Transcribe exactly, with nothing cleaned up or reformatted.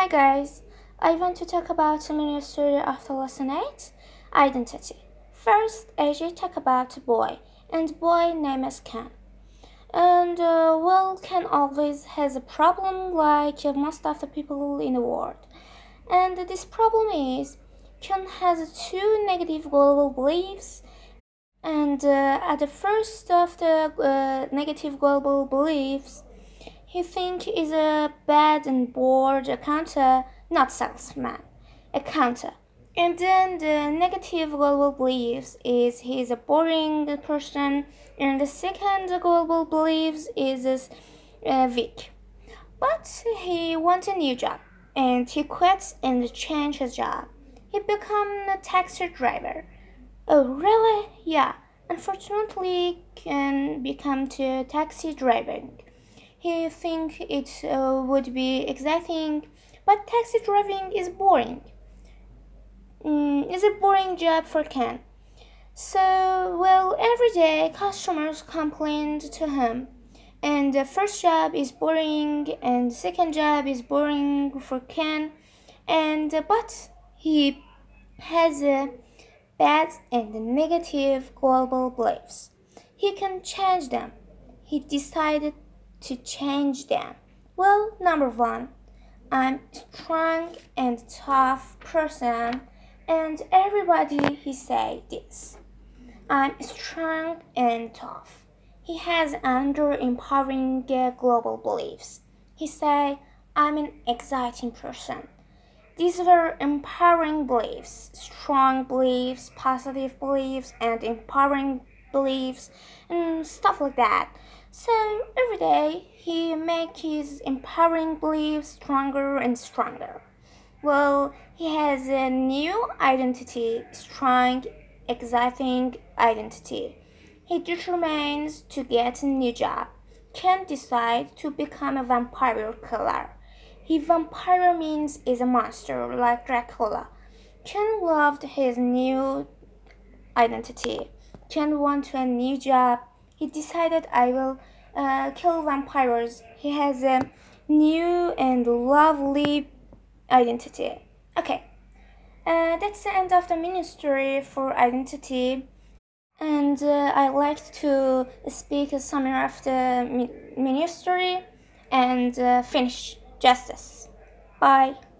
Hi guys, I want to talk about the Ministry of the Lesson eight, Identity. First, A J talk about boy, and boy name is Ken. And uh, well, Ken always has a problem like most of the people in the world. And this problem is, Ken has two negative global beliefs. And uh, at the first of the uh, negative global beliefs, he think is a bad and bored accountant, not salesman, accountant. And then the negative global beliefs is he's a boring person, and the second global beliefs is uh, weak. But he wants a new job, and he quits and change his job. He become a taxi driver. Oh, really? Yeah. Unfortunately, can become to taxi driving. He think it uh, would be exciting, but taxi driving is boring. Mm, it's a boring job for Ken. So, well, every day customers complained to him. And the first job is boring, and the second job is boring for Ken. And uh, but he has a bad and negative global beliefs. He can change them. He decided to change them. Well, number one, I'm strong and tough person, and everybody he say this. I'm strong and tough. He has under empowering uh, global beliefs. He say I'm an exciting person. These were empowering beliefs, strong beliefs, positive beliefs, and empowering beliefs, and stuff like that. So every day he makes his empowering beliefs stronger and stronger. Well, he has a new identity, strong, exciting identity. He determines to get a new job, can decide to become a vampire killer. He vampire means is a monster like Dracula. Ken loved his new identity. Ken wanted a new job. He decided I will uh, kill vampires. He has a new and lovely identity. Okay, uh, that's the end of the ministry for identity. And uh, I like to speak a summary of the mi- ministry and uh, finish justice. Bye.